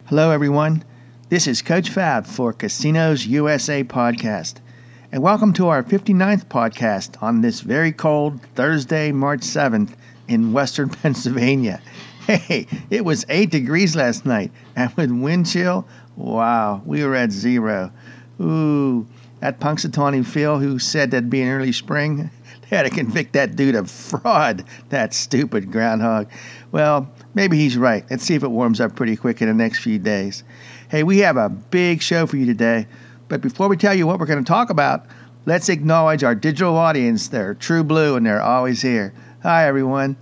Hello, everyone. This is Coach Fab for Casinos USA podcast, and welcome to our 59th podcast on this very cold Thursday, March 7th in western Pennsylvania. Hey, it was 8 degrees last night, and with wind chill, wow, we were at zero. Ooh, that Punxsutawney Phil who said that'd be an early spring, they had to convict that dude of fraud, that stupid groundhog. Well, maybe he's right. Let's see if it warms up pretty quick in the next few days. Hey, we have a big show for you today, but before we tell you what we're going to talk about, let's acknowledge our digital audience. They're true blue and they're always here. Hi, everyone.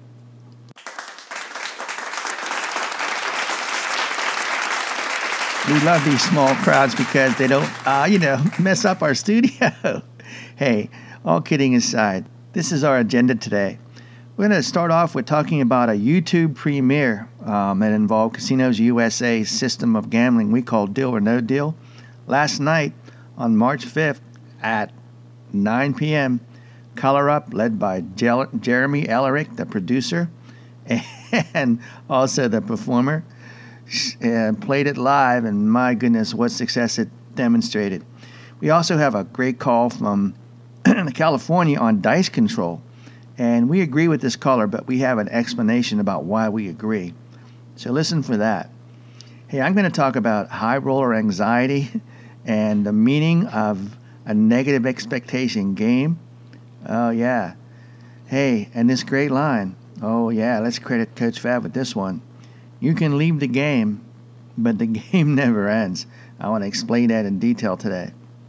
We love these small crowds because they don't, mess up our studio. Hey, all kidding aside, this is our agenda today. We're going to start off with talking about a YouTube premiere that involved Casinos USA's system of gambling we call Deal or No Deal. Last night, on March 5th at 9 p.m., Color Up, led by Jeremy Ellerick, the producer, and also the performer, played it live, and my goodness, what success it demonstrated. We also have a great call from California on dice control, and we agree with this caller, but we have an explanation about why we agree. So listen for that. Hey, I'm going to talk about high roller anxiety and the meaning of a negative expectation game. Oh, yeah. Hey, and this great line. Oh, yeah, let's credit Coach Fab with this one. You can leave the game, but the game never ends. I want to explain that in detail today.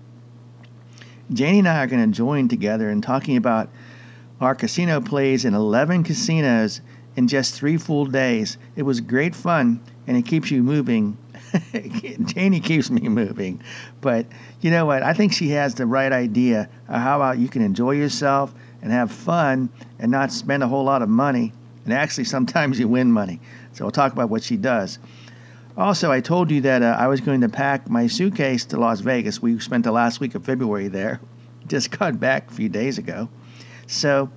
Janie and I are going to join together in talking about our casino plays in 11 casinos in just 3 full days. It was great fun, and it keeps you moving. Janie keeps me moving. But you know what? I think she has the right idea of how about you can enjoy yourself and have fun and not spend a whole lot of money. And actually, sometimes you win money. So we'll talk about what she does. Also, I told you that I was going to pack my suitcase to Las Vegas. We spent the last week of February there. Just got back a few days ago. So,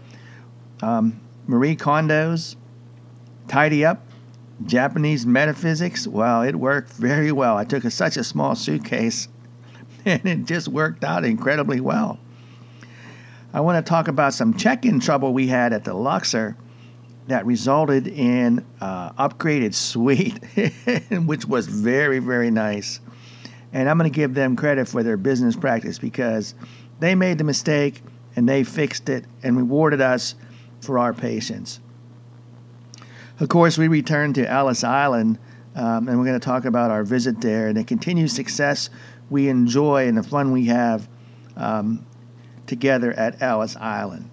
Marie Kondo's Tidy Up, Japanese Metaphysics, well, it worked very well. I took such a small suitcase, and it just worked out incredibly well. I want to talk about some check-in trouble we had at the Luxor that resulted in upgraded suite, which was very, very nice. And I'm going to give them credit for their business practice because they made the mistake and they fixed it and rewarded us for our patience. Of course, we returned to Ellis Island, and we're going to talk about our visit there and the continued success we enjoy and the fun we have together at Ellis Island.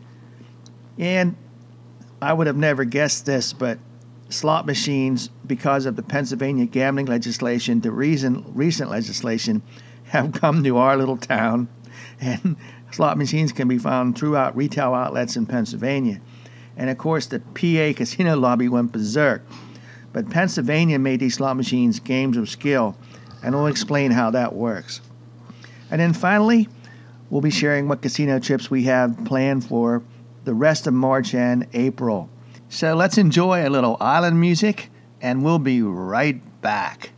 And I would have never guessed this, but slot machines, because of the Pennsylvania gambling legislation, the recent legislation, have come to our little town, and slot machines can be found throughout retail outlets in Pennsylvania. And of course, the PA casino lobby went berserk. But Pennsylvania made these slot machines games of skill, and we'll explain how that works. And then finally, we'll be sharing what casino trips we have planned for the rest of March and April. So let's enjoy a little island music, and we'll be right back.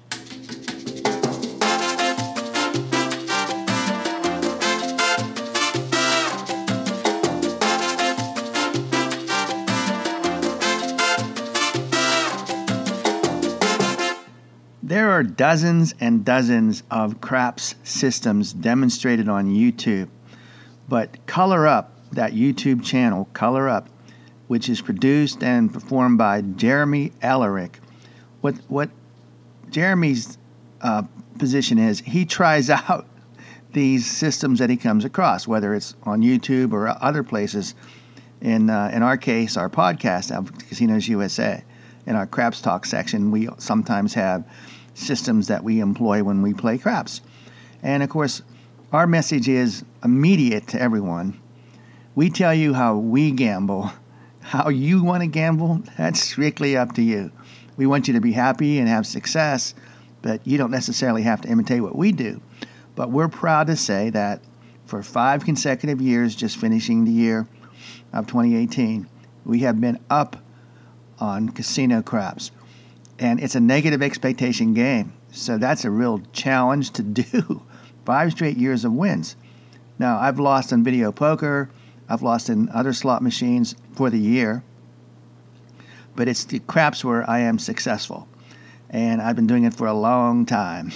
There are dozens and dozens of craps systems demonstrated on YouTube, but Color Up, that YouTube channel, Color Up, which is produced and performed by Jeremy Ellerick. What Jeremy's position is, he tries out these systems that he comes across, whether it's on YouTube or other places. In our case, our podcast, Casinos USA, in our Craps Talk section, we sometimes have systems that we employ when we play craps. And of course, our message is immediate to everyone. We tell you how we gamble. How you want to gamble, that's strictly up to you. We want you to be happy and have success, but you don't necessarily have to imitate what we do. But we're proud to say that for 5 consecutive years, just finishing the year of 2018, we have been up on casino craps. And it's a negative expectation game. So that's a real challenge to do. 5 straight years of wins. Now, I've lost in video poker. I've lost in other slot machines for the year. But it's the craps where I am successful. And I've been doing it for a long time.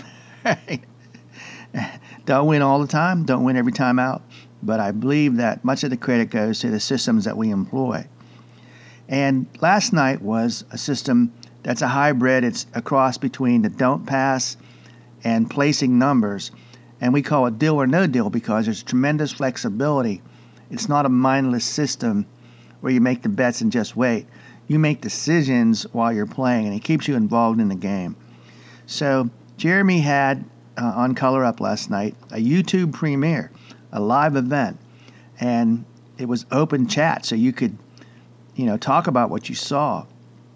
Don't win all the time. Don't win every time out. But I believe that much of the credit goes to the systems that we employ. And last night was a system that's a hybrid. It's a cross between the don't pass and placing numbers. And we call it deal or no deal because there's tremendous flexibility. It's not a mindless system where you make the bets and just wait. You make decisions while you're playing, and it keeps you involved in the game. So Jeremy had on Color Up last night a YouTube premiere, a live event, and it was open chat, so you could, talk about what you saw.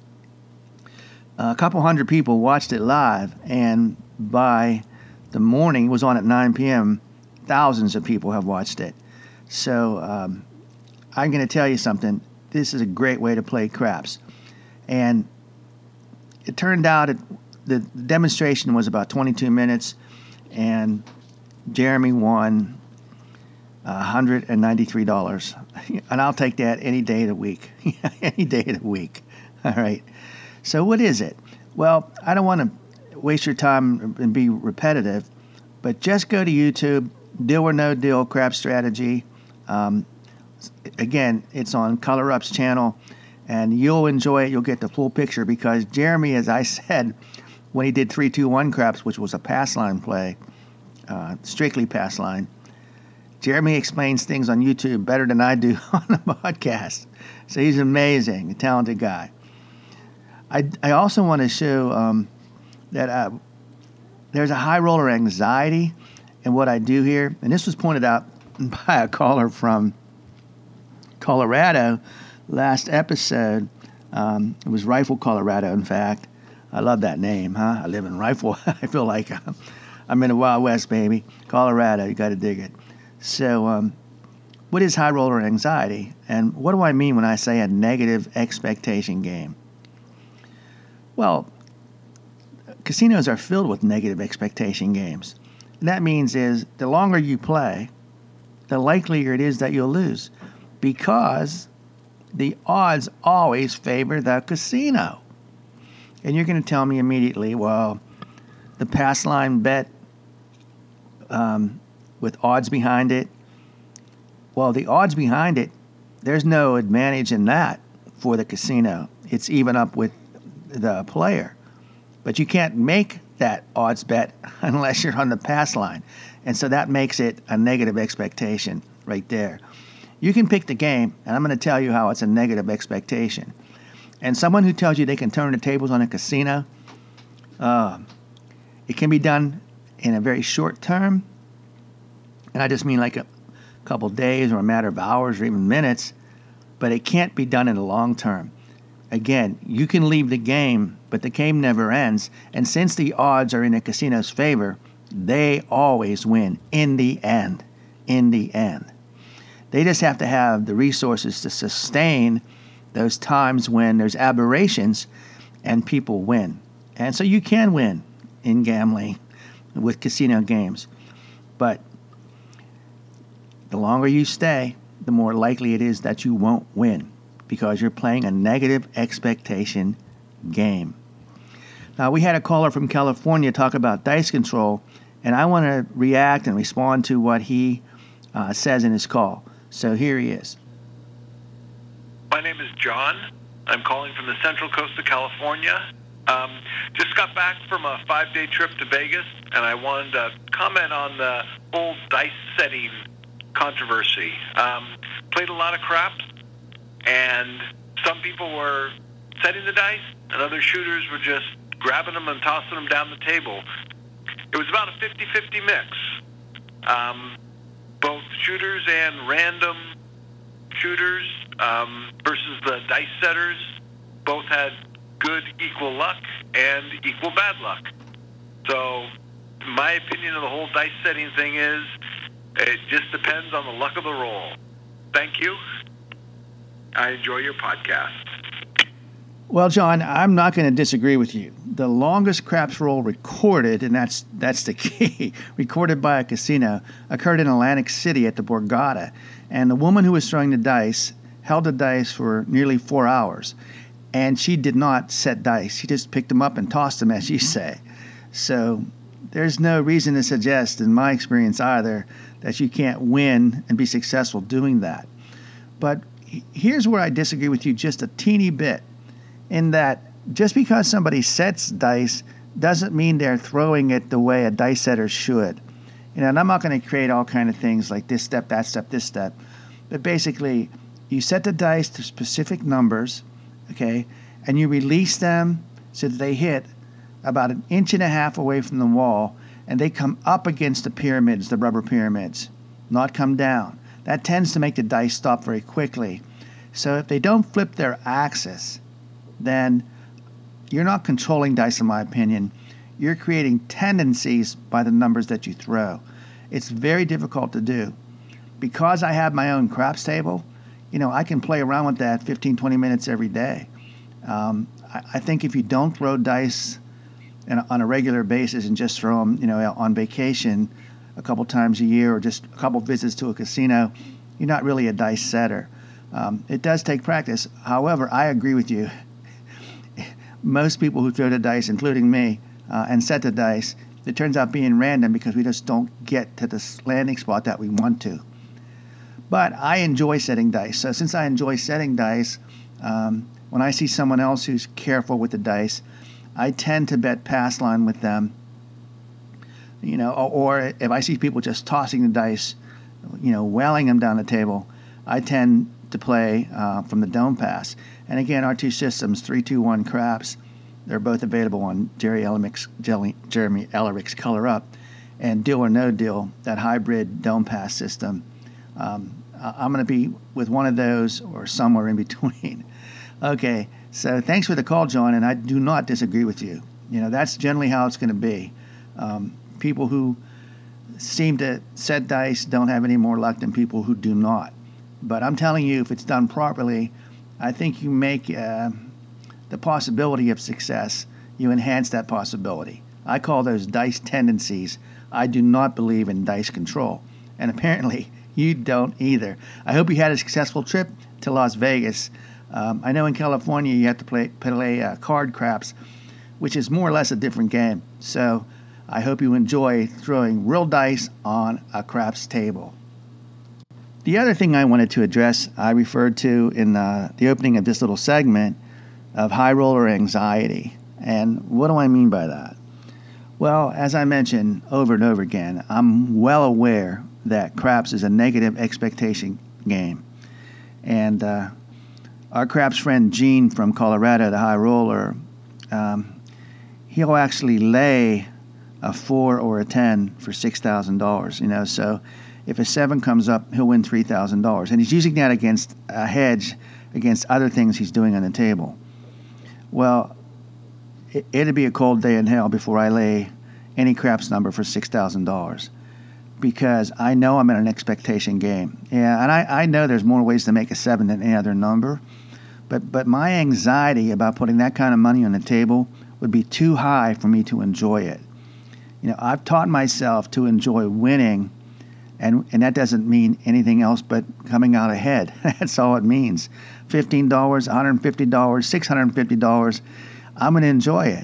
A couple hundred people watched it live, and by the morning, it was on at 9 p.m., thousands of people have watched it. So I'm going to tell you something. This is a great way to play craps. And it turned out the demonstration was about 22 minutes, and Jeremy won $193. And I'll take that any day of the week. Any day of the week. All right. So what is it? Well, I don't want to waste your time and be repetitive, but just go to YouTube, Deal or No Deal Crap Strategy. Again, it's on Color Up's channel, and you'll enjoy it. You'll get the full picture because Jeremy, as I said, when he did 3-2-1 craps, which was a pass line play, strictly pass line, Jeremy explains things on YouTube better than I do on the podcast. So he's amazing, a talented guy. I also want to show that there's a high roller anxiety in what I do here. And this was pointed out by a caller from Colorado last episode. It was Rifle, Colorado, in fact. I love that name, huh? I live in Rifle. I feel like I'm in the Wild West, baby. Colorado, you got to dig it. So what is high roller anxiety? And what do I mean when I say a negative expectation game? Well, casinos are filled with negative expectation games. And that means is the longer you play, the likelier it is that you'll lose because the odds always favor the casino. And you're going to tell me immediately, well, the pass line bet with odds behind it. Well, the odds behind it, there's no advantage in that for the casino. It's even up with the player. But you can't make that odds bet unless you're on the pass line. And so that makes it a negative expectation right there. You can pick the game, and I'm going to tell you how it's a negative expectation. And someone who tells you they can turn the tables on a casino, it can be done in a very short term. And I just mean like a couple days or a matter of hours or even minutes. But it can't be done in the long term. Again, you can leave the game, but the game never ends. And since the odds are in the casino's favor, they always win in the end. In the end. They just have to have the resources to sustain those times when there's aberrations and people win. And so you can win in gambling with casino games. But the longer you stay, the more likely it is that you won't win because you're playing a negative expectation game. Now, we had a caller from California talk about dice control, and I want to react and respond to what he says in his call. So here he is. My name is John. I'm calling from the Central Coast of California. Just got back from a 5-day trip to Vegas, and I wanted to comment on the whole dice setting controversy. Played a lot of craps, and some people were setting the dice, and other shooters were just grabbing them and tossing them down the table. It was about a 50-50 mix. Both shooters and random shooters versus the dice setters both had good equal luck and equal bad luck. So my opinion of the whole dice setting thing is it just depends on the luck of the roll. Thank you. I enjoy your podcast. Well, John, I'm not going to disagree with you. The longest craps roll recorded, and that's the key, recorded by a casino, occurred in Atlantic City at the Borgata. And the woman who was throwing the dice held the dice for nearly 4 hours. And she did not set dice. She just picked them up and tossed them, as you say. So there's no reason to suggest, in my experience either, that you can't win and be successful doing that. But here's where I disagree with you just a teeny bit, in that just because somebody sets dice doesn't mean they're throwing it the way a dice setter should. And I'm not going to create all kind of things like this step, that step, this step. But basically, you set the dice to specific numbers, okay, and you release them so that they hit about 1.5 inches away from the wall, and they come up against the pyramids, the rubber pyramids, not come down. That tends to make the dice stop very quickly. So if they don't flip their axis, then you're not controlling dice, in my opinion. You're creating tendencies by the numbers that you throw. It's very difficult to do. Because I have my own craps table, I can play around with that 15, 20 minutes every day. I think if you don't throw dice on a regular basis and just throw them, on vacation a couple times a year or just a couple visits to a casino, you're not really a dice setter. It does take practice. However, I agree with you. Most people who throw the dice, including me, and set the dice, it turns out being random because we just don't get to the landing spot that we want to. But I enjoy setting dice. So since I enjoy setting dice, when I see someone else who's careful with the dice, I tend to bet pass line with them. Or if I see people just tossing the dice, wailing them down the table, I tend to play from the dome pass. And again, our two systems, 3-2-1 craps, they're both available on Jeremy Ellerich's Color Up, and Deal or No Deal, that hybrid dome pass system. I'm going to be with one of those or somewhere in between. Okay, so thanks for the call, John, and I do not disagree with you. That's generally how it's going to be. People who seem to set dice don't have any more luck than people who do not. But I'm telling you, if it's done properly, I think you make the possibility of success, you enhance that possibility. I call those dice tendencies. I do not believe in dice control. And apparently, you don't either. I hope you had a successful trip to Las Vegas. I know in California you have to play card craps, which is more or less a different game. So I hope you enjoy throwing real dice on a craps table. The other thing I wanted to address, I referred to in the opening of this little segment, of high roller anxiety. And what do I mean by that? Well, as I mentioned over and over again, I'm well aware that craps is a negative expectation game. And our craps friend Gene from Colorado, the high roller, he'll actually lay a 4 or a 10 for $6,000, so if a 7 comes up, he'll win $3,000. And he's using that against a hedge against other things he's doing on the table. Well, it'd be a cold day in hell before I lay any craps number for $6,000 because I know I'm in an expectation game. Yeah, and I know there's more ways to make a 7 than any other number, but my anxiety about putting that kind of money on the table would be too high for me to enjoy it. I've taught myself to enjoy winning, and that doesn't mean anything else but coming out ahead. That's all it means. $15, $150, $650, I'm going to enjoy it,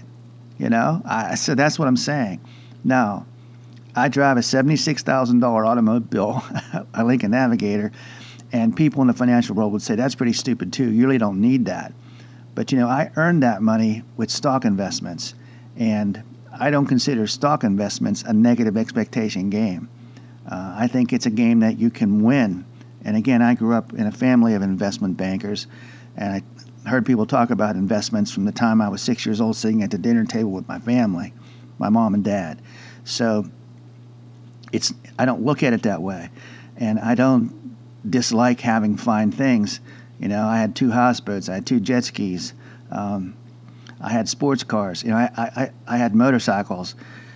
So that's what I'm saying. Now, I drive a $76,000 automobile, a Lincoln Navigator, and people in the financial world would say, that's pretty stupid too. You really don't need that. But, I earned that money with stock investments, and I don't consider stock investments a negative expectation game. I think it's a game that you can win. And again, I grew up in a family of investment bankers, and I heard people talk about investments from the time I was 6 years old sitting at the dinner table with my family, my mom and dad. So I don't look at it that way. And I don't dislike having fine things. I had 2 houseboats, I had 2 jet skis, I had sports cars, I had motorcycles,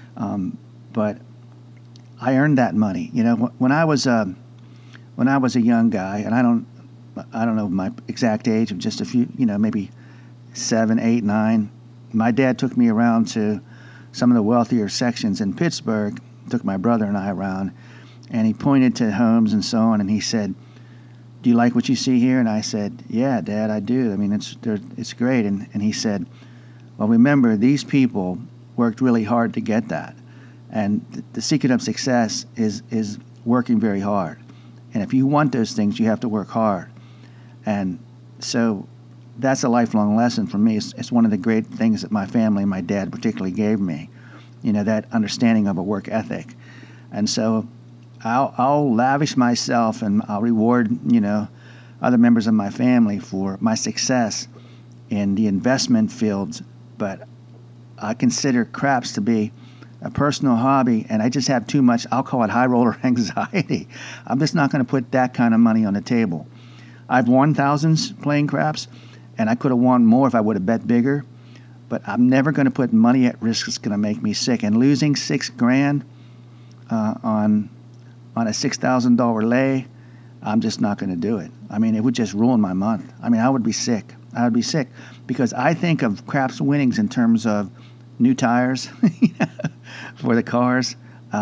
but I earned that money. When I was a young guy, and I don't know my exact age, of just a few, maybe 7, 8, 9. My dad took me around to some of the wealthier sections in Pittsburgh, took my brother and I around, and he pointed to homes and so on, and he said, "Do you like what you see here?" And I said, "Yeah, Dad, I do. I mean, it's great." And he said, "Well, remember, these people worked really hard to get that. And the secret of success is working very hard. And if you want those things, you have to work hard." And so that's a lifelong lesson for me. It's one of the great things that my family and my dad particularly gave me, that understanding of a work ethic. And so I'll lavish myself and I'll reward, other members of my family for my success in the investment fields. But I consider craps to be a personal hobby, and I just have too much, I'll call it high roller anxiety. I'm just not going to put that kind of money on the table. I've won thousands playing craps, and I could have won more if I would have bet bigger, but I'm never going to put money at risk that's going to make me sick. And losing $6,000 on a $6,000 lay, I'm just not going to do it. I mean, it would just ruin my month. I mean, I would be sick. Because I think of craps winnings in terms of new tires for the cars,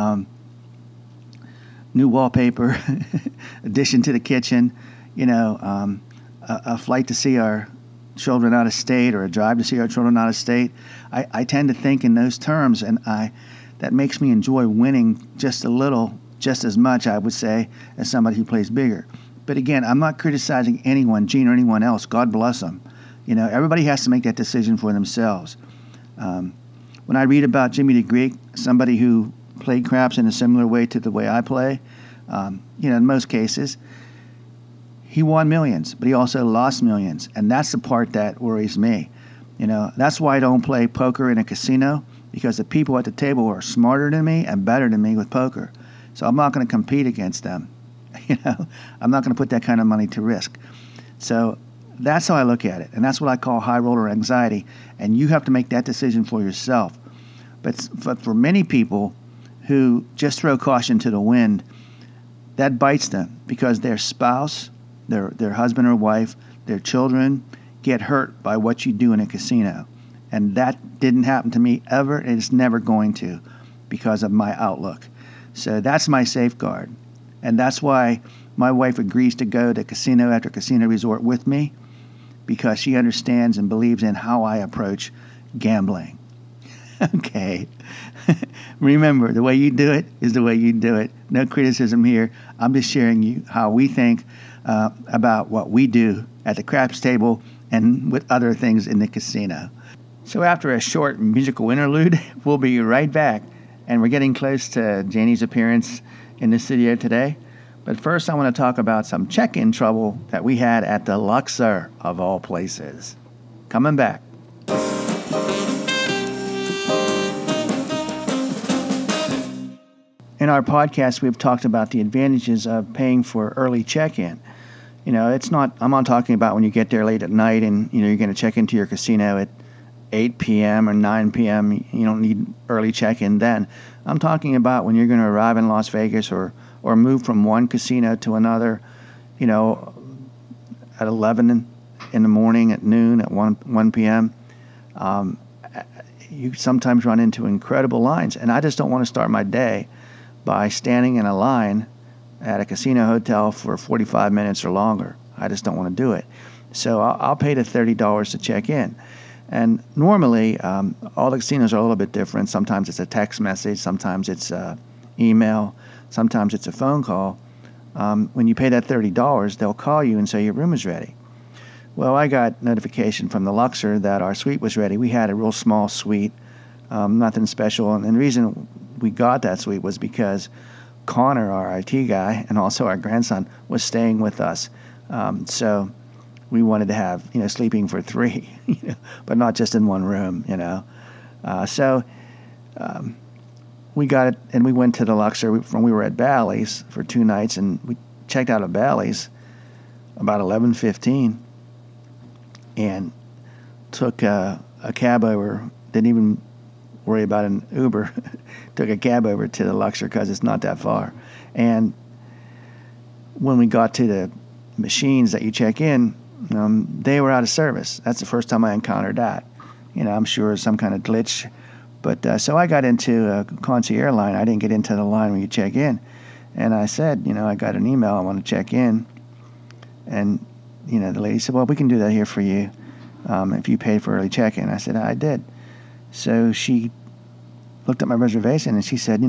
new wallpaper, addition to the kitchen, a flight to see our children out of state or a drive to see our children out of state. I tend to think in those terms, and that makes me enjoy winning just a little, just as much, I would say, as somebody who plays bigger. But again, I'm not criticizing anyone, Gene or anyone else. God bless them. Everybody has to make that decision for themselves. When I read about Jimmy the Greek, somebody who played craps in a similar way to the way I play, in most cases, he won millions, but he also lost millions. And that's the part that worries me. That's why I don't play poker in a casino, because the people at the table are smarter than me and better than me with poker. So I'm not going to compete against them. I'm not going to put that kind of money to risk. So that's how I look at it. And that's what I call high roller anxiety. And you have to make that decision for yourself. But for many people who just throw caution to the wind, that bites them because their spouse, their husband or wife, their children get hurt by what you do in a casino. And that didn't happen to me ever, and it's never going to because of my outlook. So that's my safeguard. And that's why my wife agrees to go to casino after casino resort with me, because she understands and believes in how I approach gambling. Okay. Remember, the way you do it is the way you do it. No criticism here. I'm just sharing you how we think about what we do at the craps table and with other things in the casino. So after a short musical interlude, we'll be right back. And we're getting close to Janie's appearance in the studio today. But first, I want to talk about some check-in trouble that we had at the Luxor, of all places. Coming back. In our podcast, we've talked about the advantages of paying for early check-in. It's not, I'm not talking about when you get there late at night and, you're going to check into your casino at 8 p.m. or 9 p.m. You don't need early check-in then. I'm talking about when you're going to arrive in Las Vegas or move from one casino to another, at 11 in the morning, at noon, at 1 p.m. You sometimes run into incredible lines. And I just don't want to start my day by standing in a line at a casino hotel for 45 minutes or longer. I just don't want to do it. So I'll pay the $30 to check in. And normally, all the casinos are a little bit different. Sometimes it's a text message, sometimes it's email, sometimes it's a phone call. When you pay that $30, they'll call you and say your room is ready. Well, I got notification from the Luxor that our suite was ready. We had a real small suite, nothing special. And the reason we got that suite was because Connor, our IT guy, and also our grandson, was staying with us. So we wanted to have, sleeping for three, but not just in one room, So we got it, and we went to the Luxor. We were at Bally's for 2 nights, and we checked out of Bally's about 11:15, and took a cab over. Didn't even worry about an Uber. Took a cab over to the Luxor because it's not that far. And when we got to the machines that you check in, they were out of service. That's the first time I encountered that. I'm sure some kind of glitch. But so I got into a concierge line. I didn't get into the line when you check in. And I said, I got an email. I want to check in. And, the lady said, well, we can do that here for you if you paid for early check-in. I said, I did. So she looked at my reservation and she said,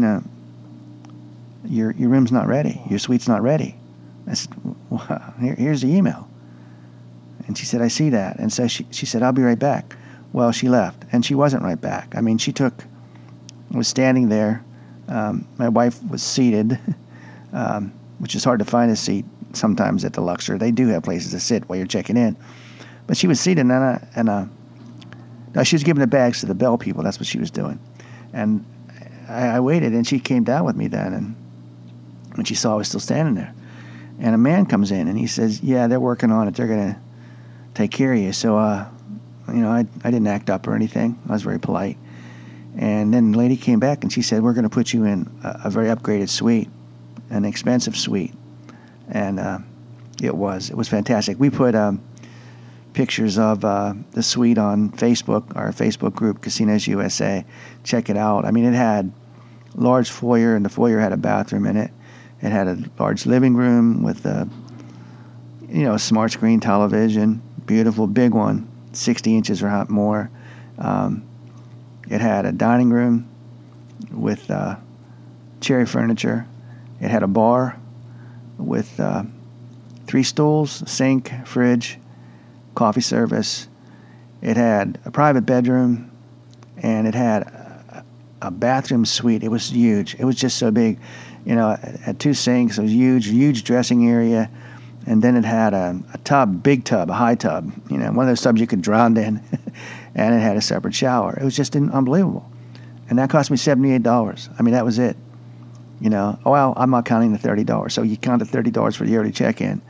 your room's not ready. Your suite's not ready. I said, well, here's the email. And she said, I see that. And so she said, I'll be right back. Well, she left, and she wasn't right back. I mean, was standing there. My wife was seated, which is hard to find a seat sometimes at the Luxor. They do have places to sit while you're checking in. But she was seated, and she was giving the bags to the bell people. That's what she was doing. And I waited, and she came down with me then, and when she saw I was still standing there. And a man comes in, and he says, yeah, they're working on it. They're going to take care of you. So, I didn't act up or anything. I was very polite. And then the lady came back, and she said, we're going to put you in a very upgraded suite, an expensive suite. And it was fantastic. We put pictures of the suite on Facebook, our Facebook group, Casinos USA. Check it out. I mean, it had a large foyer, and the foyer had a bathroom in it. It had a large living room with a smart screen television, beautiful big one, 60 inches or more. It had a dining room with cherry furniture. It had a bar with 3 stools, sink, fridge, coffee service. It had a private bedroom, and it had a bathroom suite. It was huge. It was just so big. It had 2 sinks. It was huge dressing area. And then it had a tub, big tub, a high tub, one of those tubs you could drown in. And it had a separate shower. It was just unbelievable. And that cost me $78. I mean, that was it. Well, I'm not counting the $30. So you counted $30 for the early check-in.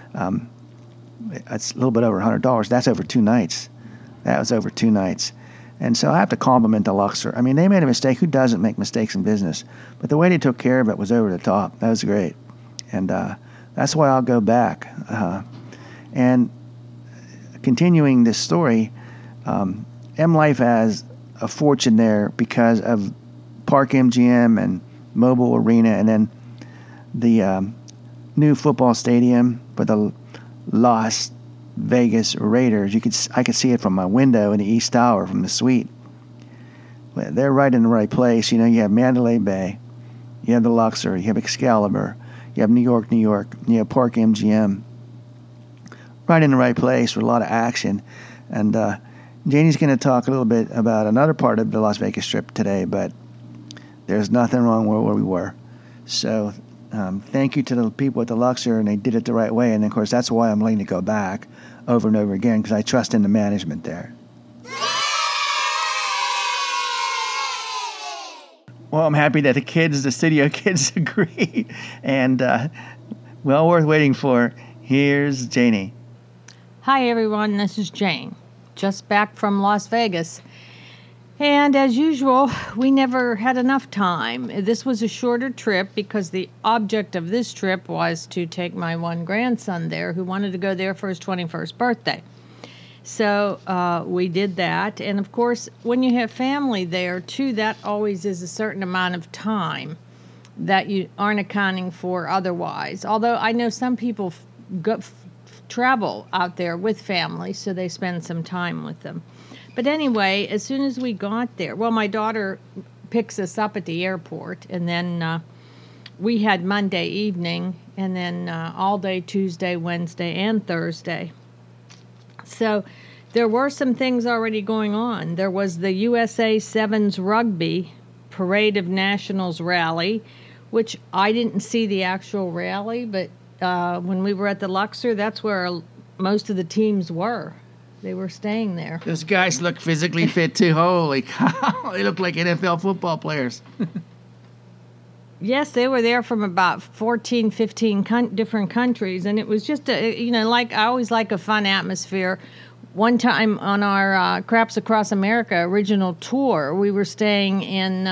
That's a little bit over $100. That's over 2 nights. That was over 2 nights. And so I have to compliment the Luxor. I mean, they made a mistake. Who doesn't make mistakes in business? But the way they took care of it was over the top. That was great. And that's why I'll go back. And continuing this story, M Life has a fortune there because of Park MGM and Mobile Arena, and then the new football stadium for the Las Vegas Raiders. I could see it from my window in the East Tower from the suite. They're right in the right place. You have Mandalay Bay, you have the Luxor, you have Excalibur, you have New York, you have Park MGM. Right in the right place with a lot of action. And Janie's going to talk a little bit about another part of the Las Vegas Strip today, but there's nothing wrong with where we were. So thank you to the people at the Luxor, and they did it the right way. And, of course, that's why I'm willing to go back over and over again, because I trust in the management there. Well, I'm happy that the studio kids agree. And, well worth waiting for. Here's Janie. Hi, everyone. This is Jane, just back from Las Vegas. And as usual, we never had enough time. This was a shorter trip because the object of this trip was to take my one grandson there who wanted to go there for his 21st birthday. So we did that. And, of course, when you have family there, too, that always is a certain amount of time that you aren't accounting for otherwise. Although I know some people travel out there with family, so they spend some time with them. But anyway, as soon as we got there, well, my daughter picks us up at the airport, and then we had Monday evening, and then all day Tuesday, Wednesday, and Thursday. So there were some things already going on. There was the USA Sevens Rugby Parade of Nationals rally, which I didn't see the actual rally, but when we were at the Luxor, that's where most of the teams were. They were staying there. Those guys look physically fit, too. Holy cow. They look like NFL football players. Yes, they were there from about 14, 15 different countries, and it was just, I always like a fun atmosphere. One time on our Craps Across America original tour, we were staying in,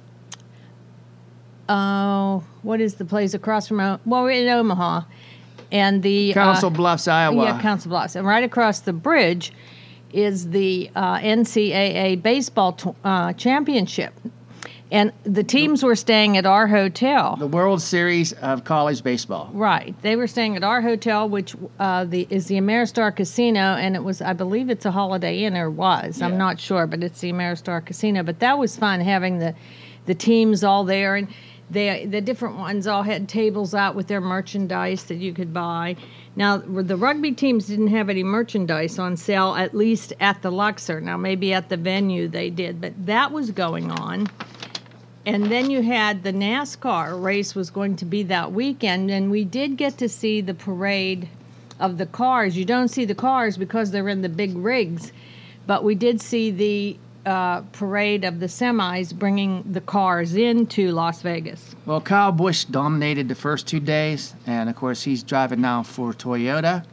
what is the place across from, we're in Omaha, And the Council Bluffs, Iowa. Yeah, Council Bluffs. And right across the bridge is the NCAA baseball championship. And the teams were staying at our hotel. The World Series of College Baseball. Right. They were staying at our hotel, which is the Ameristar Casino, and it was, I believe it's a Holiday Inn, or was. Yeah. I'm not sure, but it's the Ameristar Casino. But that was fun, having the teams all there. And the different ones all had tables out with their merchandise that you could buy. Now, the rugby teams didn't have any merchandise on sale, at least at the Luxor. Now, maybe at the venue they did, but that was going on. And then you had the NASCAR race was going to be that weekend, and we did get to see the parade of the cars. You don't see the cars because they're in the big rigs, but we did see the parade of the semis bringing the cars into Las Vegas. Well, Kyle Busch dominated the first 2 days, and of course he's driving now for Toyota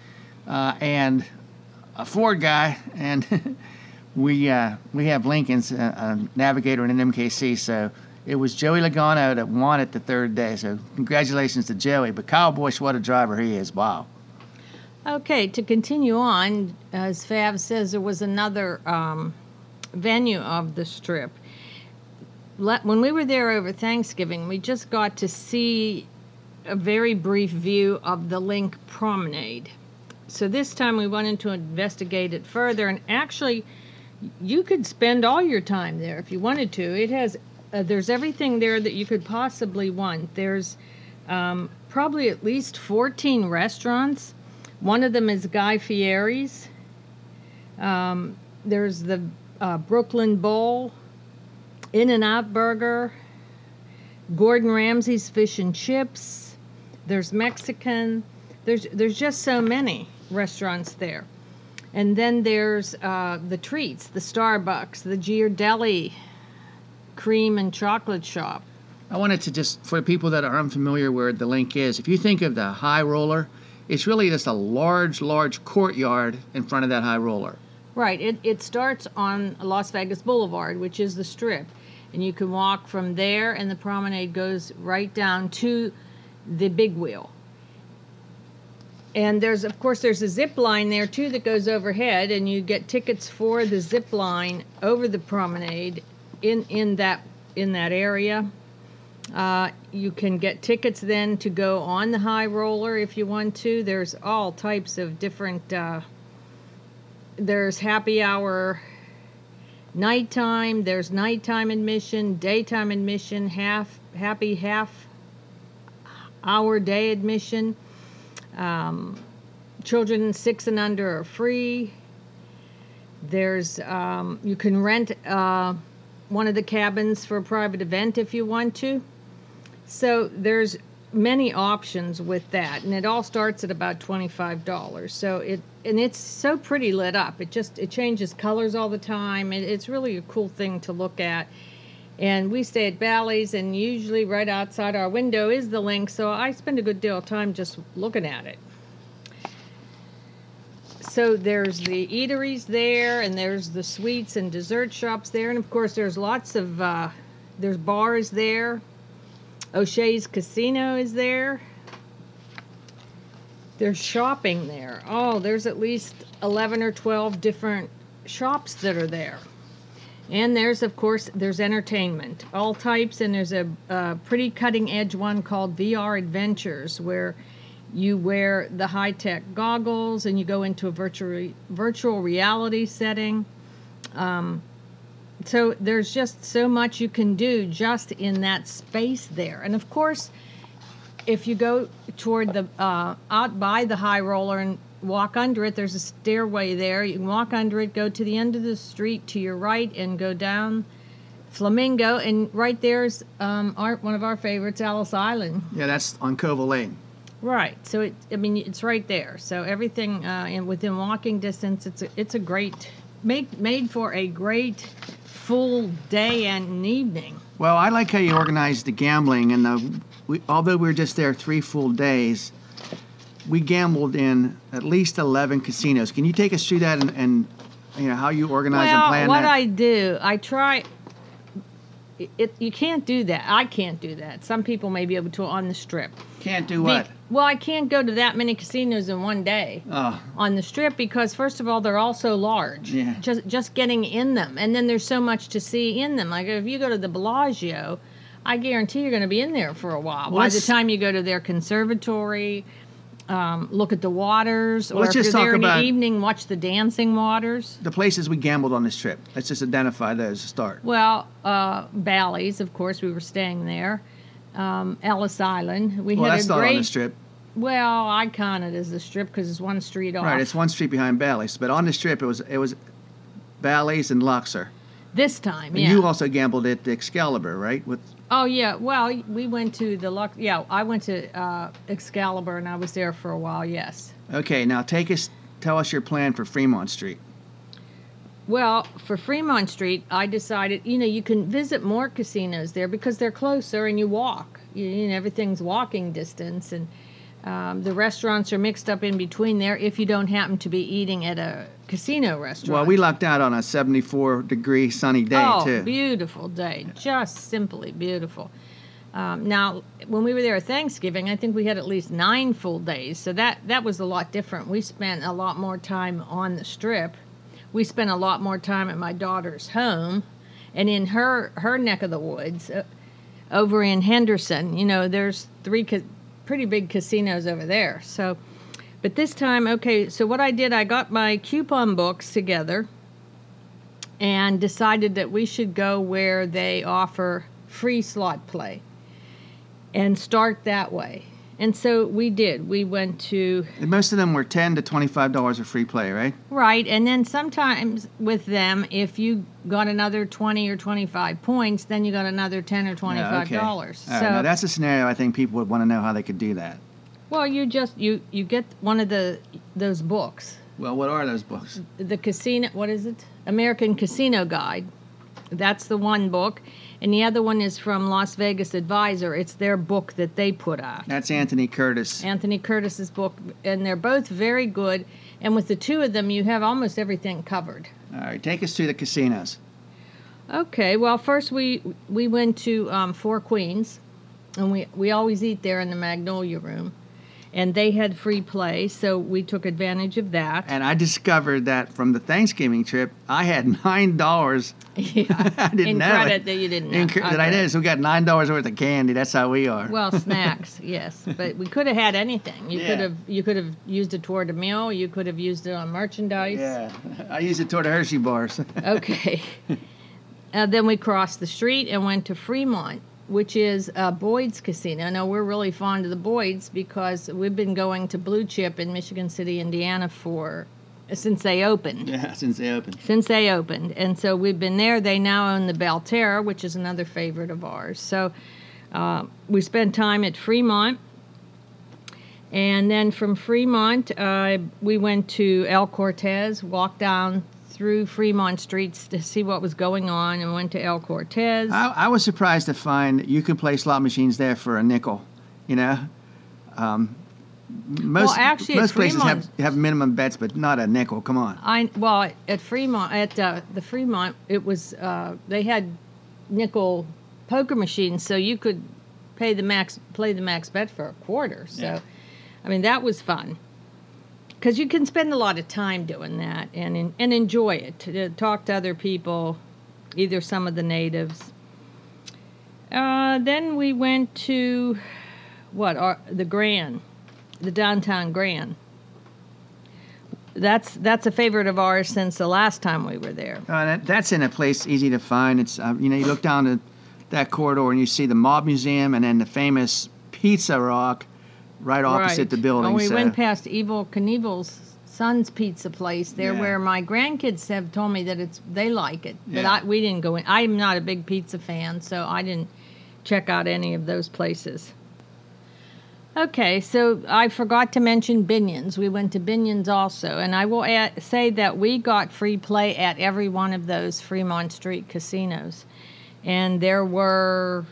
and a Ford guy, and we have Lincoln's Navigator and an MKC, so it was Joey Logano that won it the third day. So congratulations to Joey. But Kyle Busch, what a driver he is! Wow. Okay, to continue on, as Fav says, there was another venue of the Strip. When we were there over Thanksgiving, we just got to see a very brief view of the Link Promenade. So this time we wanted to investigate it further, and actually you could spend all your time there if you wanted to. It has there's everything there that you could possibly want. There's probably at least 14 restaurants. One of them is Guy Fieri's. There's the Brooklyn Bowl, In-N-Out Burger, Gordon Ramsay's Fish and Chips. There's Mexican. There's just so many restaurants there. And then there's the treats, the Starbucks, the Ghirardelli cream and chocolate shop. I wanted to just, for people that are unfamiliar where the Link is, if you think of the High Roller, it's really just a large courtyard in front of that High Roller. Right. It starts on Las Vegas Boulevard, which is the Strip. And you can walk from there, and the promenade goes right down to the Big Wheel. And there's a zip line there too that goes overhead, and you get tickets for the zip line over the promenade in that area. You can get tickets then to go on the High Roller if you want to. There's all types of different. There's happy hour, nighttime. There's nighttime admission, daytime admission, half hour day admission. Children 6 and under are free. There's you can rent one of the cabins for a private event if you want to. So there's many options with that, and it all starts at about $25. So it's so pretty lit up. It changes colors all the time. It's really a cool thing to look at. And we stay at Bally's, and usually right outside our window is the Link, so I spend a good deal of time just looking at it. So there's the eateries there, and there's the sweets and dessert shops there, and of course there's lots of, there's bars there. O'Shea's Casino is there. There's shopping there. Oh, there's at least 11 or 12 different shops that are there. And there's entertainment, all types, and there's a pretty cutting-edge one called VR Adventures, where you wear the high-tech goggles and you go into a virtual reality setting. So there's just so much you can do just in that space there. And, of course, if you go toward the out by the High Roller and walk under it, there's a stairway there. You can walk under it, go to the end of the street to your right, and go down Flamingo. And right there's one of our favorites, Ellis Island. Yeah, that's on Covell Lane. Right. So it's right there. So everything within walking distance. It's a great made for a great full day and evening. Well, I like how you organized the gambling, and although we were just there 3 full days, we gambled in at least 11 casinos. Can you take us through that and how you organize and plan that? Well, what I do, I try. you can't do that. I can't do that. Some people may be able to on the Strip. Can't do what? Well, I can't go to that many casinos in one day on the Strip because, first of all, they're all so large. Yeah. Just getting in them. And then there's so much to see in them. Like if you go to the Bellagio, I guarantee you're going to be in there for a while. By the time you go to their conservatory, look at the waters, or if you're there in the evening, watch the dancing waters. The places we gambled on this trip. Let's just identify those to start. Well, Bally's, of course, we were staying there. Ellis Island. That's not on the Strip. Well, I count it as the Strip because it's one street off. Right, it's one street behind Bally's. But on the Strip, it was Bally's and Luxor. This time, and yeah. You also gambled at the Excalibur, right? Oh, yeah. Well, we went to the Yeah, I went to Excalibur, and I was there for a while, yes. Okay, now tell us your plan for Fremont Street. Well, for Fremont Street, I decided, you can visit more casinos there because they're closer and you walk. Everything's walking distance, and the restaurants are mixed up in between there if you don't happen to be eating at a casino restaurant. Well, we lucked out on a 74-degree sunny day, too. Oh, beautiful day. Just simply beautiful. Now, when we were there at Thanksgiving, I think we had at least 9 full days, so that was a lot different. We spent a lot more time on the Strip. We spent a lot more time at my daughter's home, and in her neck of the woods, over in Henderson. There's 3 pretty big casinos over there. So, but this time, so what I did, I got my coupon books together and decided that we should go where they offer free slot play and start that way. And so we did. We went to... And most of them were $10 to $25 of free play, right? Right. And then sometimes with them, if you got another 20 or 25 points, then you got another $10 or $25. Yeah, okay. All right, now that's a scenario I think people would want to know how they could do that. Well, you get one of those books. Well, what are those books? The casino... What is it? American Casino Guide. That's the one book. And the other one is from Las Vegas Advisor. It's their book that they put out. That's Anthony Curtis. Anthony Curtis's book. And they're both very good. And with the 2 of them, you have almost everything covered. All right, take us to the casinos. Okay, well, first we went to Four Queens. And we always eat there in the Magnolia Room. And they had free play, so we took advantage of that. And I discovered that from the Thanksgiving trip, I had $9. Yeah, I didn't know credit it. that you didn't know. That I did. So we got $9 worth of candy. That's how we are. Well, snacks, yes. But we could have had anything. You could have used it toward a meal. You could have used it on merchandise. Yeah, I used it toward the Hershey bars. Okay. Then we crossed the street and went to Fremont, which is Boyd's Casino. Now, we're really fond of the Boyd's because we've been going to Blue Chip in Michigan City, Indiana since they opened. Yeah, since they opened. Since they opened. And so we've been there. They now own the Belterra, which is another favorite of ours. So we spent time at Fremont. And then from Fremont, we went to El Cortez, walked down through Fremont streets to see what was going on, and went to El Cortez. I was surprised to find you could play slot machines there for a nickel. Most places have minimum bets, but not a nickel. Come on. At Fremont, the Fremont, it was they had nickel poker machines, so you could play the max bet for a quarter. So, yeah. I mean, that was fun. Because you can spend a lot of time doing that and enjoy it. To talk to other people, either some of the natives. Then we went to the Grand, the downtown Grand. That's a favorite of ours since the last time we were there. That's in a place easy to find. It's you look down that corridor and you see the Mob Museum and then the famous Pizza Rock. Right opposite the building. And we went past Evel Knievel's son's pizza place there, where my grandkids have told me that they like it. But we didn't go in. I'm not a big pizza fan, so I didn't check out any of those places. Okay, so I forgot to mention Binion's. We went to Binion's also, and I will say that we got free play at every one of those Fremont Street casinos, and there were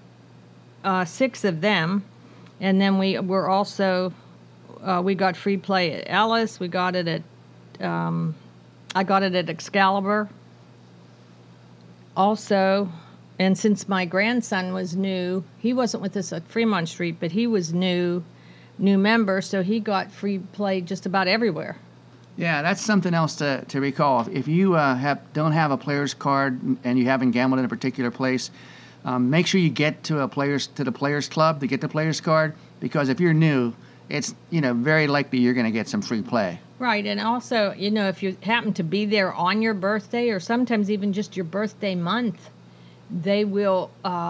6 of them. And then we were also, we got free play at Ellis. We got it at, I got it at Excalibur. Also, And since my grandson was new, he wasn't with us at Fremont Street, but he was new member, so he got free play just about everywhere. Yeah, that's something else to recall. If you don't have a player's card and you haven't gambled in a particular place, make sure you get to the players club to get the player's card, because if you're new, it's very likely you're going to get some free play. Right, and also if you happen to be there on your birthday or sometimes even just your birthday month, they will.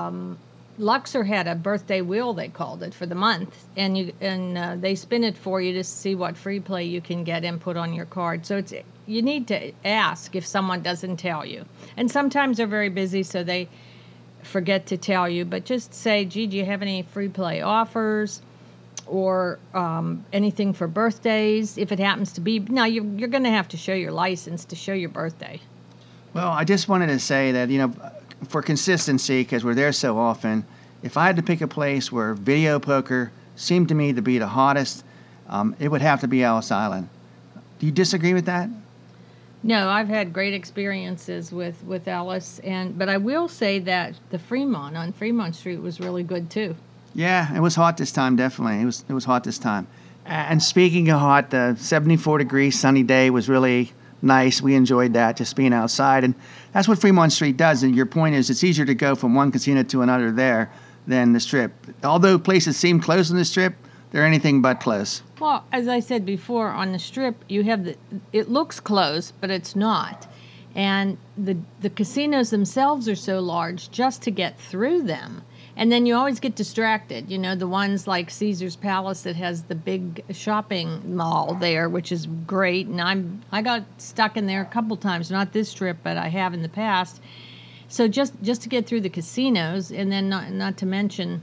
Luxor had a birthday wheel, they called it, for the month, and they spin it for you to see what free play you can get and put on your card. So you need to ask if someone doesn't tell you, and sometimes they're very busy, so they forget to tell you. But just say, "Gee, do you have any free play offers, or anything for birthdays?" If it happens to be, now you're going to have to show your license to show your birthday. Well, I just wanted to say that for consistency, because we're there so often, if I had to pick a place where video poker seemed to me to be the hottest, it would have to be Ellis Island. Do you disagree with that? No, I've had great experiences with Ellis, but I will say that the Fremont on Fremont Street was really good too. Yeah, it was hot this time, definitely. It was hot this time. And speaking of hot, the 74-degree sunny day was really nice. We enjoyed that, just being outside. And that's what Fremont Street does. And your point is, it's easier to go from one casino to another there than the Strip. Although places seem close on the Strip, they're anything but close. Well, as I said before, on the Strip, you have it looks close, but it's not. And the casinos themselves are so large just to get through them. And then you always get distracted. The ones like Caesar's Palace that has the big shopping mall there, which is great. And I got stuck in there a couple times, not this trip, but I have in the past. So just to get through the casinos, and then not to mention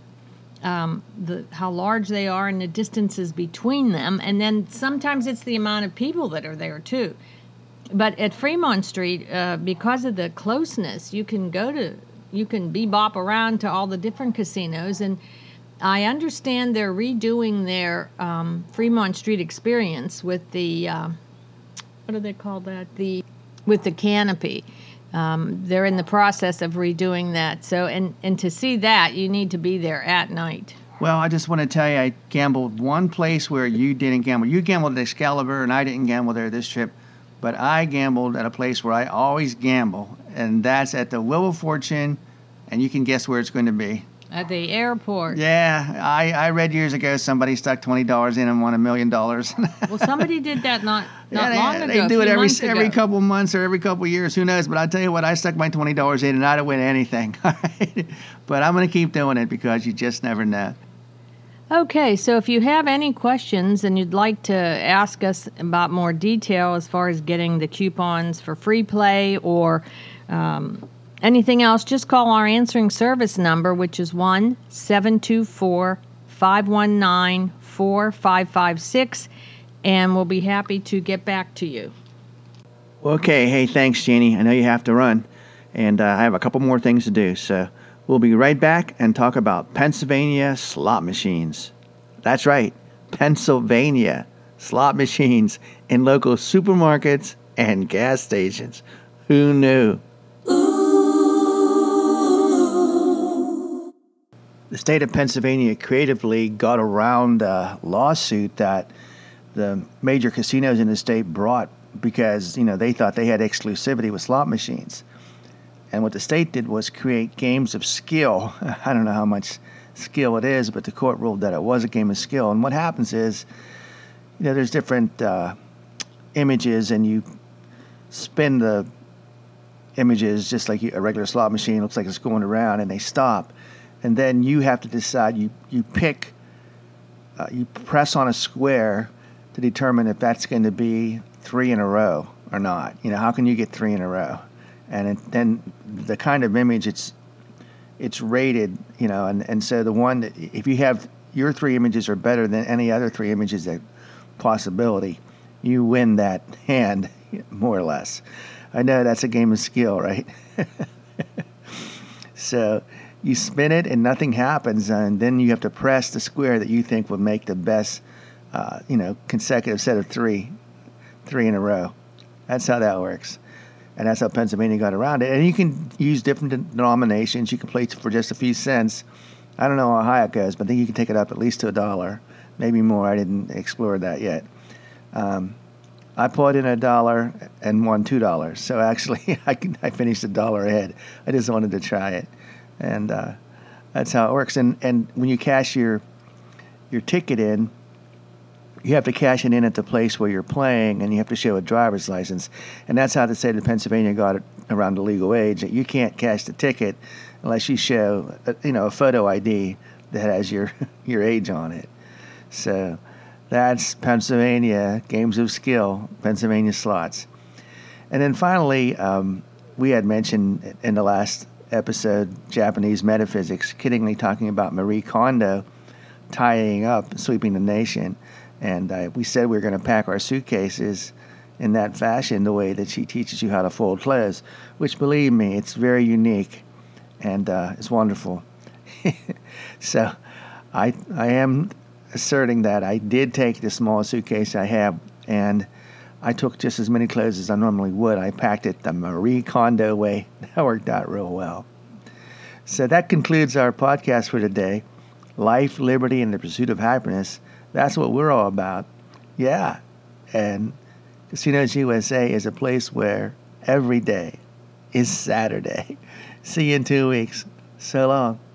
how large they are and the distances between them. And then sometimes it's the amount of people that are there too. But at Fremont Street, because of the closeness, you can bebop around to all the different casinos. And I understand they're redoing their Fremont Street experience with the, what do they call that? With the canopy. They're in the process of redoing that. So, and to see that, you need to be there at night. Well, I just want to tell you, I gambled one place where you didn't gamble. You gambled at Excalibur, and I didn't gamble there this trip. But I gambled at a place where I always gamble, and that's at the Wheel of Fortune, and you can guess where it's going to be. At the airport. Yeah, I read years ago somebody stuck $20 in and won $1 million. Well, somebody did that not long ago. They do it every couple months or every couple years. Who knows? But I tell you what, I stuck my $20 in and I didn't win anything. But I'm going to keep doing it because you just never know. Okay, so if you have any questions and you'd like to ask us about more detail as far as getting the coupons for free play or anything else, just call our answering service number, which is 1-724-519-4556, and we'll be happy to get back to you. Okay, hey, thanks, Jeannie. I know you have to run, and I have a couple more things to do, so we'll be right back and talk about Pennsylvania slot machines. That's right, Pennsylvania slot machines in local supermarkets and gas stations. Who knew? The state of Pennsylvania creatively got around a lawsuit that the major casinos in the state brought because, they thought they had exclusivity with slot machines. And what the state did was create games of skill. I don't know how much skill it is, but the court ruled that it was a game of skill. And what happens is, there's different images, and you spin the images just like a regular slot machine. Looks like it's going around, and they stop. And then you have to decide, you pick, you press on a square to determine if that's going to be 3 in a row or not. How can you get 3 in a row? And then the kind of image, it's rated, and so the one that, if you have your 3 images are better than any other 3 images, that possibility, you win that hand, more or less. I know that's a game of skill, right? So you spin it and nothing happens, and then you have to press the square that you think would make the best, consecutive set of 3 in a row. That's how that works. And that's how Pennsylvania got around it. And you can use different denominations. You can play for just a few cents. I don't know how high it goes, but I think you can take it up at least to $1, maybe more. I didn't explore that yet. I put in $1 and won $2. So actually, I finished $1 ahead. I just wanted to try it, and that's how it works. And when you cash your ticket in, you have to cash it in at the place where you're playing, and you have to show a driver's license. And that's how the state of Pennsylvania got it around the legal age. That you can't cash the ticket unless you show, a photo ID that has your age on it. So that's Pennsylvania Games of Skill, Pennsylvania slots. And then finally, we had mentioned in the last episode Japanese metaphysics, kiddingly talking about Marie Kondo tying up, sweeping the nation. And we said we were going to pack our suitcases in that fashion, the way that she teaches you how to fold clothes, which, believe me, it's very unique and it's wonderful. So I am asserting that I did take the small suitcase I have, and I took just as many clothes as I normally would. I packed it the Marie Kondo way. That worked out real well. So that concludes our podcast for today. Life, liberty, and the pursuit of happiness. That's what we're all about. Yeah. And Casinos USA is a place where every day is Saturday. See you in 2 weeks. So long.